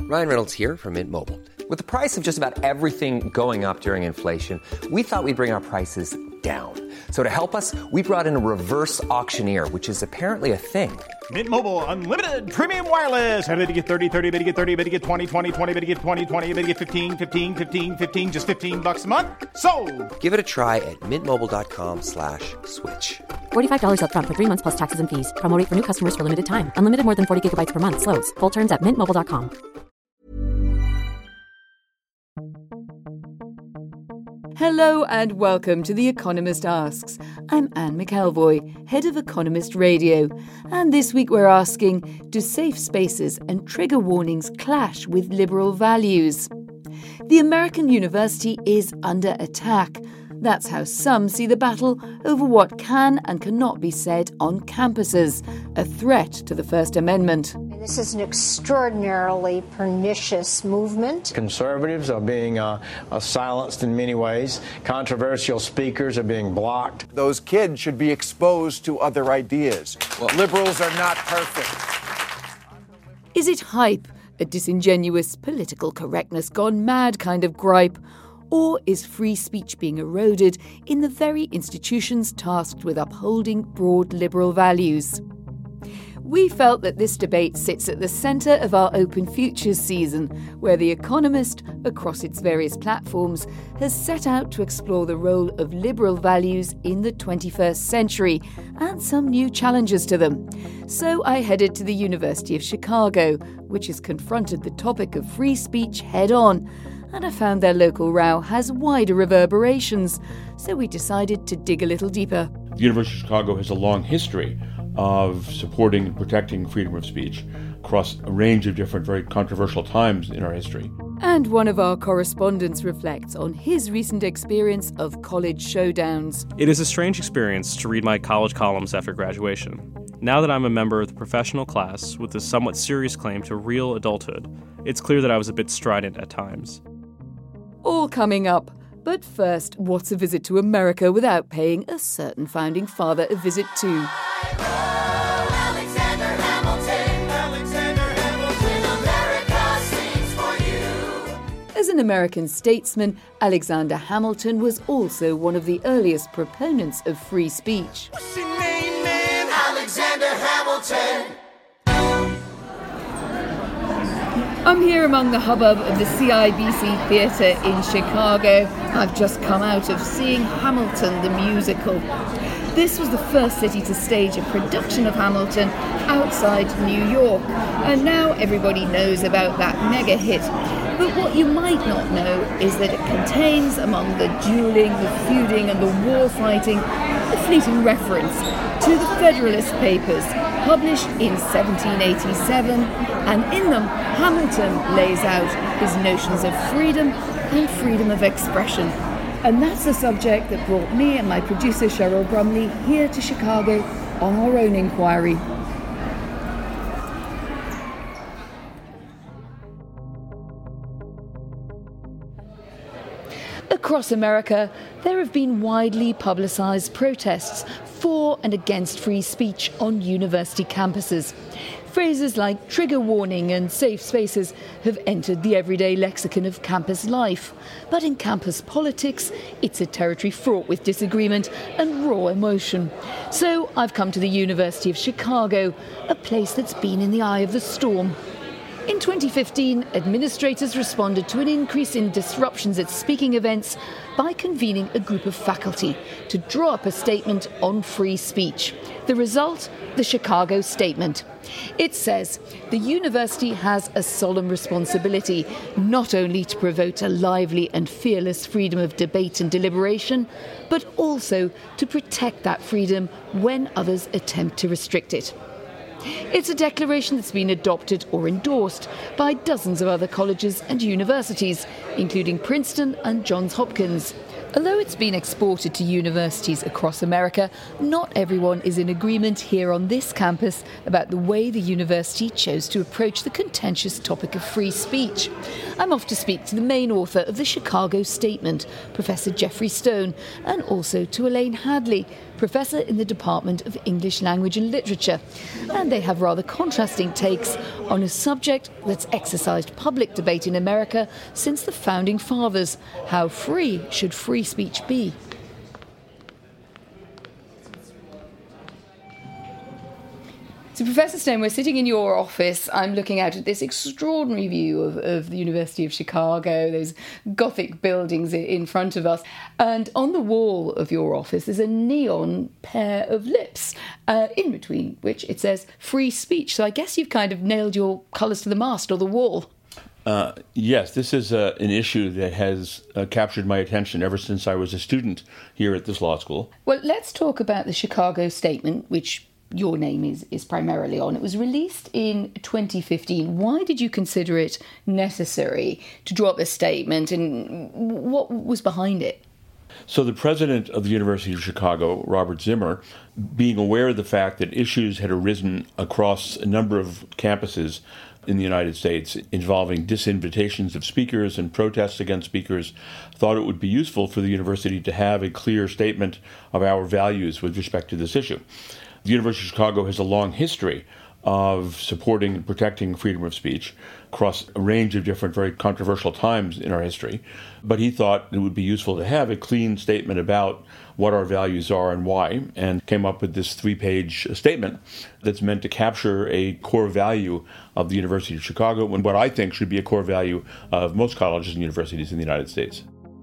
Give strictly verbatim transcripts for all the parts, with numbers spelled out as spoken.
Ryan Reynolds here from Mint Mobile. With the price of just about everything going up during inflation, we thought we'd bring our prices down. So to help us, we brought in a reverse auctioneer, which is apparently a thing. Mint Mobile Unlimited Premium Wireless. How to get thirty, thirty, how to get thirty, how to get twenty, twenty, twenty, how to get twenty, twenty, how to get fifteen, fifteen, fifteen, fifteen, just fifteen bucks a month? Sold! Give it a try at mintmobile.com slash switch. forty-five dollars up front for three months plus taxes and fees. Promo rate for new customers for limited time. Unlimited more than forty gigabytes per month. Slows full terms at mint mobile dot com. Hello and welcome to The Economist Asks. I'm Anne McElvoy, head of Economist Radio. And this week we're asking, do safe spaces and trigger warnings clash with liberal values? The American university is under attack. That's how some see the battle over what can and cannot be said on campuses, a threat to the First Amendment. This is an extraordinarily pernicious movement. Conservatives are being uh, uh, silenced in many ways. Controversial speakers are being blocked. Those kids should be exposed to other ideas. Well, liberals are not perfect. Is it hype, a disingenuous political correctness gone mad kind of gripe? Or is free speech being eroded in the very institutions tasked with upholding broad liberal values? We felt that this debate sits at the centre of our Open Futures season, where The Economist, across its various platforms, has set out to explore the role of liberal values in the twenty-first century and some new challenges to them. So I headed to the University of Chicago, which has confronted the topic of free speech head-on, and I found their local row has wider reverberations, so we decided to dig a little deeper. The University of Chicago has a long history of supporting and protecting freedom of speech across a range of different, very controversial times in our history. And one of our correspondents reflects on his recent experience of college showdowns. It is a strange experience to read my college columns after graduation. Now that I'm a member of the professional class with a somewhat serious claim to real adulthood, it's clear that I was a bit strident at times. All coming up. But first, what's a visit to America without paying a certain founding father a visit too? Alexander Hamilton, Alexander Hamilton, America sings for you. As an American statesman, Alexander Hamilton was also one of the earliest proponents of free speech. What's your name, man? Alexander Hamilton. I'm here among the hubbub of the C I B C Theatre in Chicago. I've just come out of seeing Hamilton the musical. This was the first city to stage a production of Hamilton outside New York, and now everybody knows about that mega hit. But what you might not know is that it contains, among the dueling, the feuding and the war fighting, a fleeting reference to the Federalist Papers, published in seventeen eighty-seven, and in them Hamilton lays out his notions of freedom and freedom of expression. And that's the subject that brought me and my producer Cheryl Brumley here to Chicago on our own inquiry. Across America, there have been widely publicised protests for and against free speech on university campuses. Phrases like trigger warning and safe spaces have entered the everyday lexicon of campus life. But in campus politics, it's a territory fraught with disagreement and raw emotion. So I've come to the University of Chicago, a place that's been in the eye of the storm. In twenty fifteen, administrators responded to an increase in disruptions at speaking events by convening a group of faculty to draw up a statement on free speech. The result? The Chicago Statement. It says, the university has a solemn responsibility not only to promote a lively and fearless freedom of debate and deliberation, but also to protect that freedom when others attempt to restrict it. It's a declaration that's been adopted or endorsed by dozens of other colleges and universities, including Princeton and Johns Hopkins. Although it's been exported to universities across America, not everyone is in agreement here on this campus about the way the university chose to approach the contentious topic of free speech. I'm off to speak to the main author of the Chicago Statement, Professor Jeffrey Stone, and also to Elaine Hadley, professor in the Department of English Language and Literature. And they have rather contrasting takes on a subject that's exercised public debate in America since the Founding Fathers. How free should free speech be? So, Professor Stone, we're sitting in your office. I'm looking out at this extraordinary view of, of the University of Chicago, those Gothic buildings in front of us. And on the wall of your office is a neon pair of lips, uh, in between which it says free speech. So I guess you've kind of nailed your colours to the mast or the wall. Uh, yes, this is uh, an issue that has uh, captured my attention ever since I was a student here at this law school. Well, let's talk about the Chicago Statement, which your name is, is primarily on. It was released in twenty fifteen. Why did you consider it necessary to draw up this statement, and what was behind it? So the president of the University of Chicago, Robert Zimmer, being aware of the fact that issues had arisen across a number of campuses in the United States involving disinvitations of speakers and protests against speakers, thought it would be useful for the university to have a clear statement of our values with respect to this issue. The University of Chicago has a long history of supporting and protecting freedom of speech across a range of different, very controversial times in our history. But he thought it would be useful to have a clean statement about what our values are and why, and came up with this three-page statement that's meant to capture a core value of the University of Chicago and what I think should be a core value of most colleges and universities in the United States.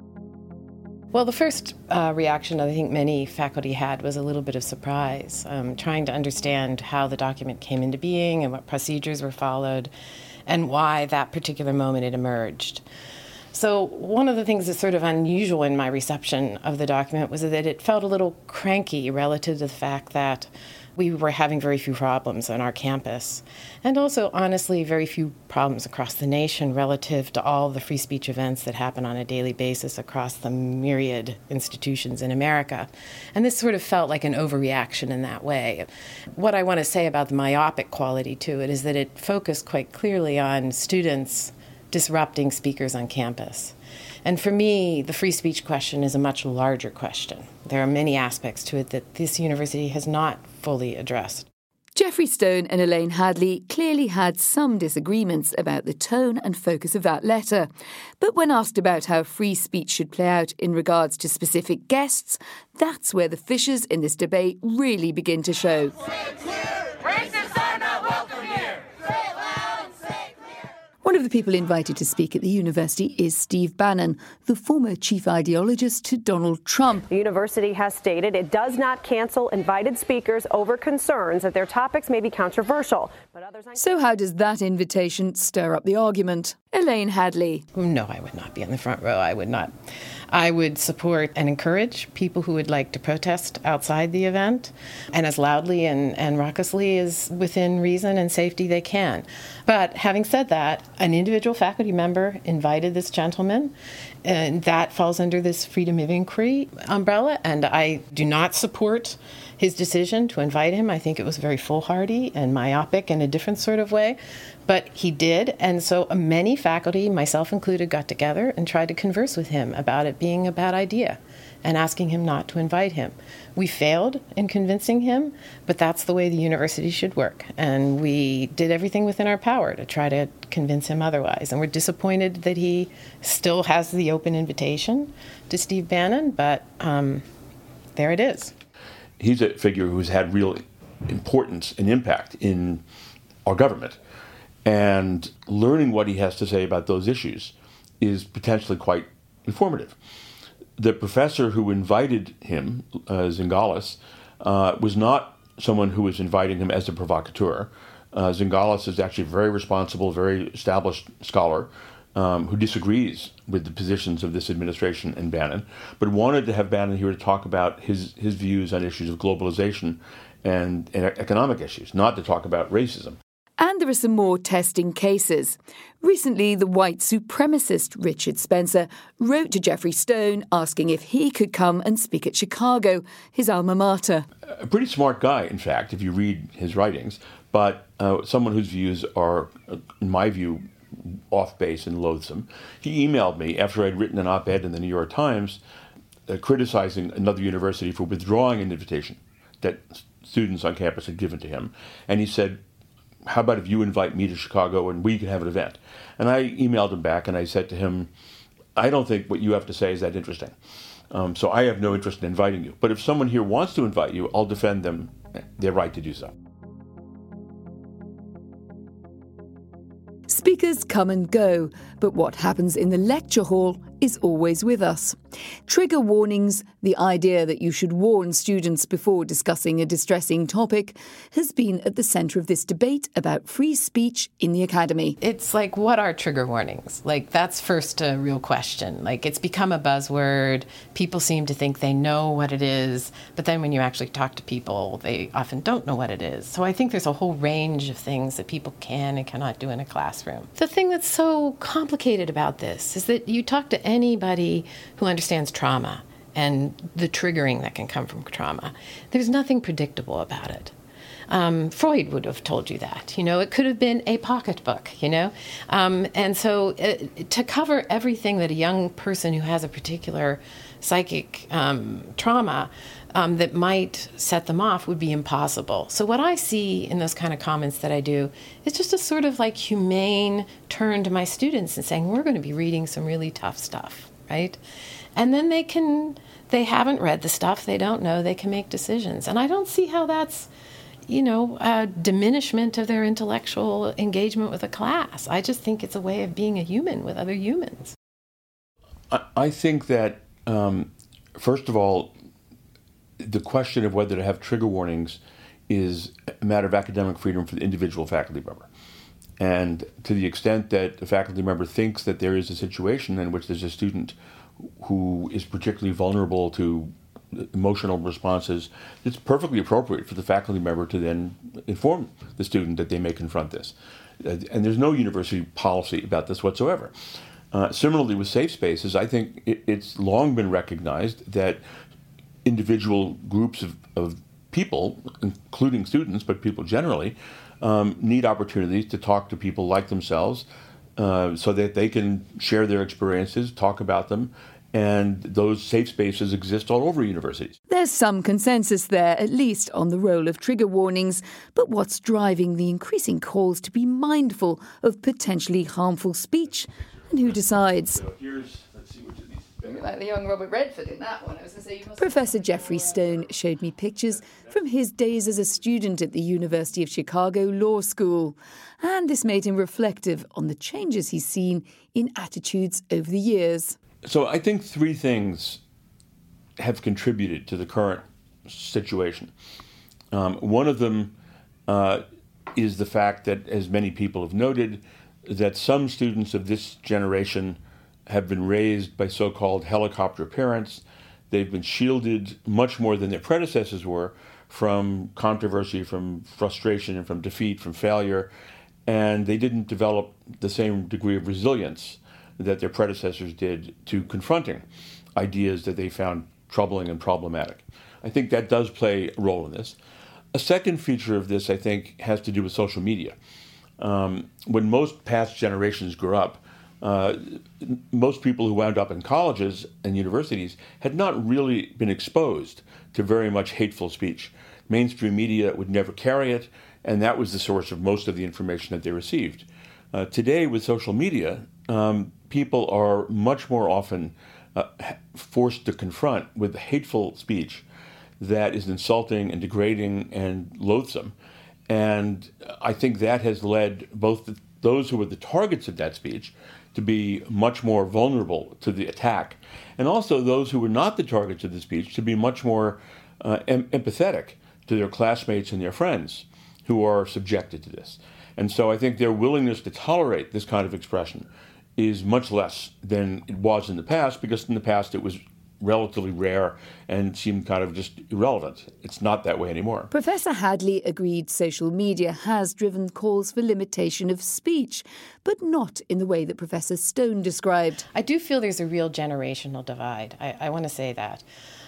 Well, the first uh, reaction I think many faculty had was a little bit of surprise, um, trying to understand how the document came into being and what procedures were followed and why that particular moment it emerged. So one of the things that's sort of unusual in my reception of the document was that it felt a little cranky relative to the fact that we were having very few problems on our campus, and also, honestly, very few problems across the nation relative to all the free speech events that happen on a daily basis across the myriad institutions in America. And this sort of felt like an overreaction in that way. What I want to say about the myopic quality to it is that it focused quite clearly on students disrupting speakers on campus. And for me, the free speech question is a much larger question. There are many aspects to it that this university has not fully addressed. Geoffrey Stone and Elaine Hadley clearly had some disagreements about the tone and focus of that letter. But when asked about how free speech should play out in regards to specific guests, that's where the fissures in this debate really begin to show. One of the people invited to speak at the university is Steve Bannon, the former chief ideologist to Donald Trump. The university has stated it does not cancel invited speakers over concerns that their topics may be controversial. But others... So how does that invitation stir up the argument? Elaine Hadley. No, I would not be in the front row. I would not. I would support and encourage people who would like to protest outside the event, and as loudly and, and raucously as within reason and safety they can. But having said that, an individual faculty member invited this gentleman, and that falls under this freedom of inquiry umbrella, and I do not support his decision to invite him. I think it was very foolhardy and myopic in a different sort of way, but he did, and so many faculty, myself included, got together and tried to converse with him about it being a bad idea and asking him not to invite him. We failed in convincing him, but that's the way the university should work, and we did everything within our power to try to convince him otherwise, and we're disappointed that he still has the open invitation to Steve Bannon, but um, there it is. He's a figure who's had real importance and impact in our government. And learning what he has to say about those issues is potentially quite informative. The professor who invited him, uh, Zingales, uh, was not someone who was inviting him as a provocateur. Uh, Zingales is actually a very responsible, very established scholar um, who disagrees with the positions of this administration and Bannon, but wanted to have Bannon here to talk about his, his views on issues of globalization and, and economic issues, not to talk about racism. And there are some more testing cases. Recently, the white supremacist Richard Spencer wrote to Geoffrey Stone asking if he could come and speak at Chicago, his alma mater. A pretty smart guy, in fact, if you read his writings, but uh, someone whose views are, in my view, off base and loathsome. He emailed me after I'd written an op-ed in the New York Times uh, criticizing another university for withdrawing an invitation that students on campus had given to him. And he said, how about if you invite me to Chicago and we can have an event? And I emailed him back and I said to him, I don't think what you have to say is that interesting. Um, so I have no interest in inviting you. But if someone here wants to invite you, I'll defend them, their right to do so. Speakers come and go, but what happens in the lecture hall is always with us. Trigger warnings, the idea that you should warn students before discussing a distressing topic, has been at the centre of this debate about free speech in the academy. It's like, what are trigger warnings? Like, that's first a real question. Like, it's become a buzzword. People seem to think they know what it is, but then when you actually talk to people, they often don't know what it is. So I think there's a whole range of things that people can and cannot do in a classroom. The thing that's so complicated about this is that you talk to anybody who understands trauma and the triggering that can come from trauma. There's nothing predictable about it. Um, Freud would have told you that. You know, it could have been a pocketbook, you know? Um, and so uh, to cover everything that a young person who has a particular psychic um, trauma um, that might set them off would be impossible. So what I see in those kind of comments that I do is just a sort of like humane turn to my students and saying, we're going to be reading some really tough stuff, right? And then they can, they haven't read the stuff, they don't know, they can make decisions. And I don't see how that's, you know, a diminishment of their intellectual engagement with a class. I just think it's a way of being a human with other humans. I, I think that, um, first of all, the question of whether to have trigger warnings is a matter of academic freedom for the individual faculty member. And to the extent that a faculty member thinks that there is a situation in which there's a student who is particularly vulnerable to emotional responses, it's perfectly appropriate for the faculty member to then inform the student that they may confront this. And there's no university policy about this whatsoever. Uh, similarly with safe spaces, I think it, it's long been recognized that individual groups of, of people, including students, but people generally, um, need opportunities to talk to people like themselves uh, so that they can share their experiences, talk about them, and those safe spaces exist all over universities. There's some consensus there, at least on the role of trigger warnings, but what's driving the increasing calls to be mindful of potentially harmful speech, and who decides? So here's, let's see which of these. Like the young Robert Redford in that one. I was going to say, you must Professor Jeffrey Stone showed me pictures from his days as a student at the University of Chicago Law School. And this made him reflective on the changes he's seen in attitudes over the years. So I think three things have contributed to the current situation. Um, one of them uh, is the fact that, as many people have noted, that some students of this generation have been raised by so-called helicopter parents. They've been shielded much more than their predecessors were from controversy, from frustration, and from defeat, from failure, and they didn't develop the same degree of resilience that their predecessors did to confronting ideas that they found troubling and problematic. I think that does play a role in this. A second feature of this, I think, has to do with social media. Um, when most past generations grew up, uh, most people who wound up in colleges and universities had not really been exposed to very much hateful speech. Mainstream media would never carry it, and that was the source of most of the information that they received. Uh, today, with social media, um, people are much more often uh, forced to confront with hateful speech that is insulting and degrading and loathsome. And I think that has led both the, those who were the targets of that speech to be much more vulnerable to the attack, and also those who were not the targets of the speech to be much more uh, em- empathetic to their classmates and their friends who are subjected to this. And so I think their willingness to tolerate this kind of expression is much less than it was in the past, because in the past it was relatively rare and seemed kind of just irrelevant. It's not that way anymore. Professor Hadley agreed social media has driven calls for limitation of speech, but not in the way that Professor Stone described. I do feel there's a real generational divide. I, I want to say that.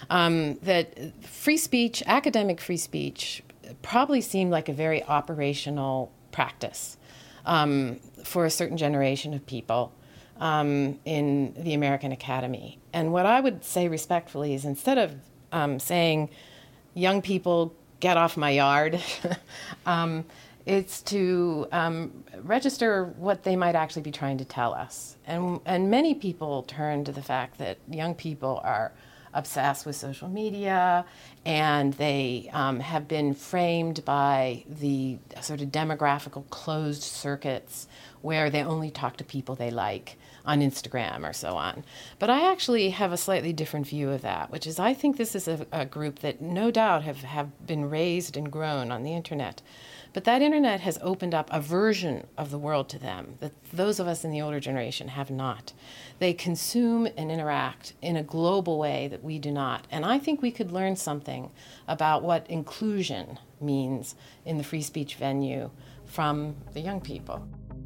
Um, that free speech, academic free speech, probably seemed like a very operational practice um, for a certain generation of people. um, in the American Academy. And what I would say respectfully is, instead of um, saying, young people, get off my yard, um, it's to um, register what they might actually be trying to tell us. And, and many people turn to the fact that young people are obsessed with social media, and they um, have been framed by the sort of demographical closed circuits where they only talk to people they like on Instagram or so on. But I actually have a slightly different view of that, which is I think this is a, a group that no doubt have, have been raised and grown on the internet. But that internet has opened up a version of the world to them that those of us in the older generation have not. They consume and interact in a global way that we do not. And I think we could learn something about what inclusion means in the free speech venue from the young people.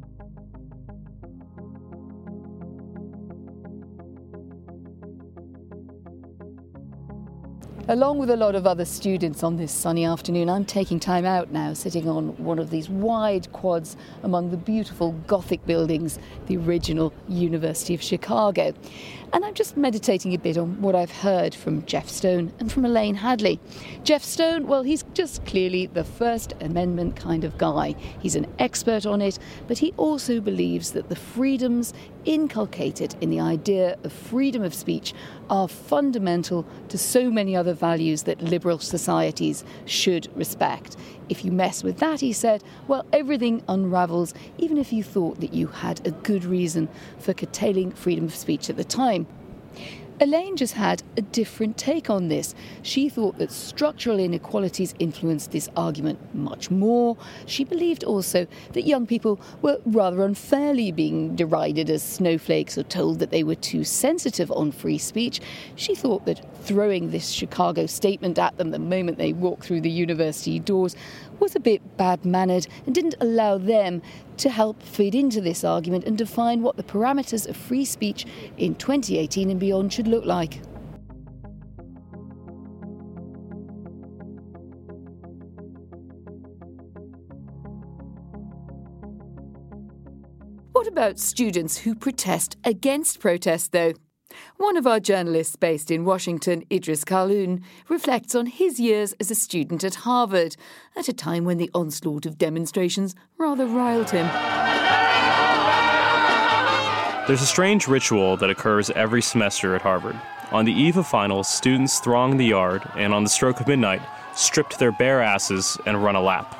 Along with a lot of other students on this sunny afternoon, I'm taking time out now, sitting on one of these wide quads among the beautiful Gothic buildings, the original University of Chicago. And I'm just meditating a bit on what I've heard from Jeff Stone and from Elaine Hadley. Jeff Stone, well, he's just clearly the First Amendment kind of guy. He's an expert on it, but he also believes that the freedoms inculcated in the idea of freedom of speech are fundamental to so many other values that liberal societies should respect. If you mess with that, he said, well, everything unravels, even if you thought that you had a good reason for curtailing freedom of speech at the time. Elaine just had a different take on this. She thought that structural inequalities influenced this argument much more. She believed also that young people were rather unfairly being derided as snowflakes or told that they were too sensitive on free speech. She thought that throwing this Chicago statement at them the moment they walked through the university doors was a bit bad-mannered and didn't allow them to help feed into this argument and define what the parameters of free speech in twenty eighteen and beyond should look like. What about students who protest against protest, though? One of our journalists based in Washington, Idris Khalloun, reflects on his years as a student at Harvard, at a time when the onslaught of demonstrations rather riled him. There's a strange ritual that occurs every semester at Harvard. On the eve of finals, students throng the yard and, on the stroke of midnight, strip to their bare asses and run a lap.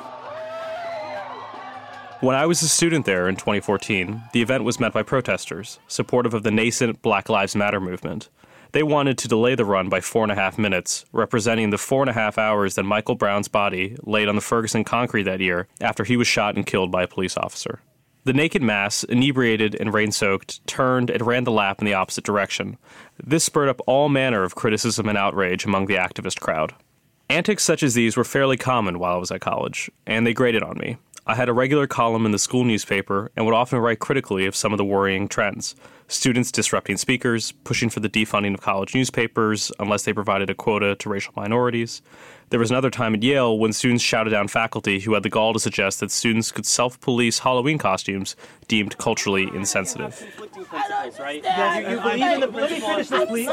When I was a student there in twenty fourteen, the event was met by protesters, supportive of the nascent Black Lives Matter movement. They wanted to delay the run by four and a half minutes, representing the four and a half hours that Michael Brown's body laid on the Ferguson concrete that year after he was shot and killed by a police officer. The naked mass, inebriated and rain-soaked, turned and ran the lap in the opposite direction. This spurred up all manner of criticism and outrage among the activist crowd. Antics such as these were fairly common while I was at college, and they grated on me. I had a regular column in the school newspaper and would often write critically of some of the worrying trends. Students disrupting speakers, pushing for the defunding of college newspapers unless they provided a quota to racial minorities. There was another time at Yale when students shouted down faculty who had the gall to suggest that students could self-police Halloween costumes deemed culturally insensitive. Right? Yeah, you, you believe in the... Let me finish this, please.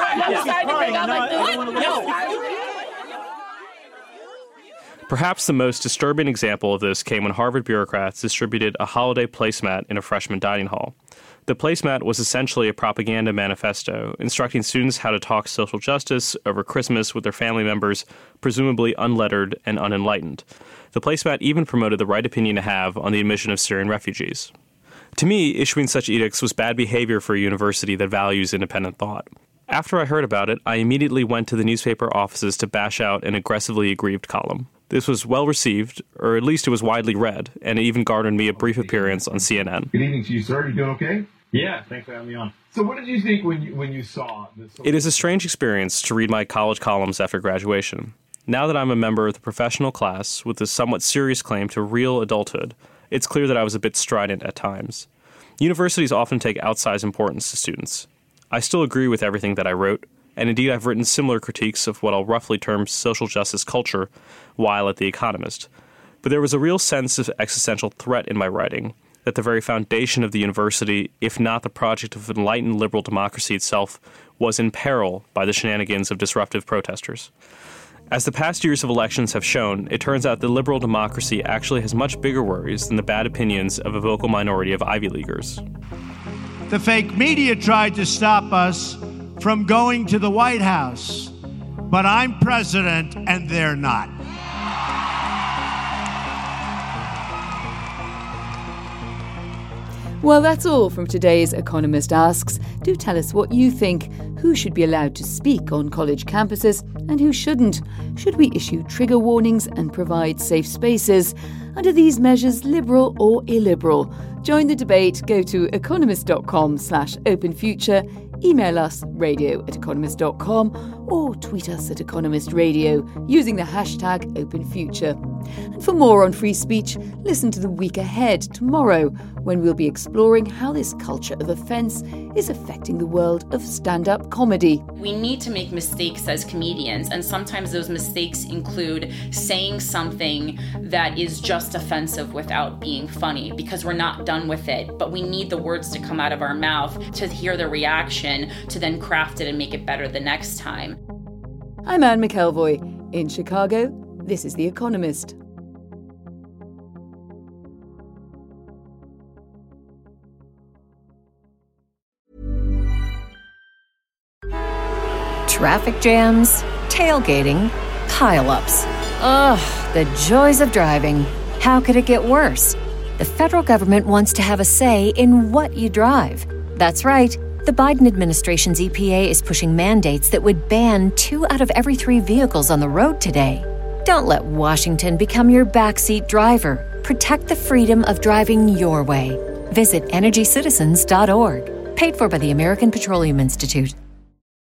Perhaps the most disturbing example of this came when Harvard bureaucrats distributed a holiday placemat in a freshman dining hall. The placemat was essentially a propaganda manifesto, instructing students how to talk social justice over Christmas with their family members, presumably unlettered and unenlightened. The placemat even promoted the right opinion to have on the admission of Syrian refugees. To me, issuing such edicts was bad behavior for a university that values independent thought. After I heard about it, I immediately went to the newspaper offices to bash out an aggressively aggrieved column. This was well received, or at least it was widely read, and it even garnered me a brief appearance on C N N. Good evening to you, sir. You doing okay? Yeah, thanks for having me on. So what did you think when you, when you saw this? It is a strange experience to read my college columns after graduation. Now that I'm a member of the professional class with a somewhat serious claim to real adulthood, it's clear that I was a bit strident at times. Universities often take outsized importance to students. I still agree with everything that I wrote, and indeed I've written similar critiques of what I'll roughly term social justice culture while at The Economist. But there was a real sense of existential threat in my writing, that the very foundation of the university, if not the project of enlightened liberal democracy itself, was in peril by the shenanigans of disruptive protesters. As the past years of elections have shown, it turns out that liberal democracy actually has much bigger worries than the bad opinions of a vocal minority of Ivy Leaguers. The fake media tried to stop us from going to the White House, but I'm president and they're not. Well, that's all from today's Economist Asks. Do tell us what you think. Who should be allowed to speak on college campuses and who shouldn't? Should we issue trigger warnings and provide safe spaces? And are these measures liberal or illiberal? Join the debate. Go to economist.com slash open future. Email us radio at economist dot com or tweet us at Economist Radio using the hashtag Open Future. And for more on free speech, listen to The Week Ahead tomorrow, when we'll be exploring how this culture of offence is affecting the world of stand-up comedy. We need to make mistakes as comedians, and sometimes those mistakes include saying something that is just offensive without being funny, because we're not done with it, but we need the words to come out of our mouth to hear the reaction, to then craft it and make it better the next time. I'm Anne McElvoy. In Chicago, this is The Economist. Traffic jams, tailgating, pile-ups. Ugh, the joys of driving. How could it get worse? The federal government wants to have a say in what you drive. That's right. The Biden administration's E P A is pushing mandates that would ban two out of every three vehicles on the road today. Don't let Washington become your backseat driver. Protect the freedom of driving your way. Visit energy citizens dot org. Paid for by the American Petroleum Institute.